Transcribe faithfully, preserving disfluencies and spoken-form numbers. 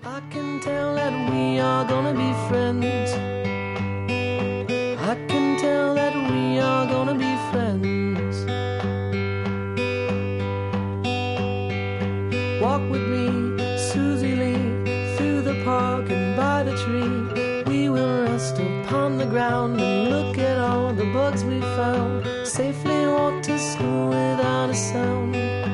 I can tell that we are gonna be friends. I can tell that we are gonna be friends. Walk with me, Susie Lee, through the park and by the tree. We will rest upon the ground and look at all the bugs we found. Safely walk to school without a sound.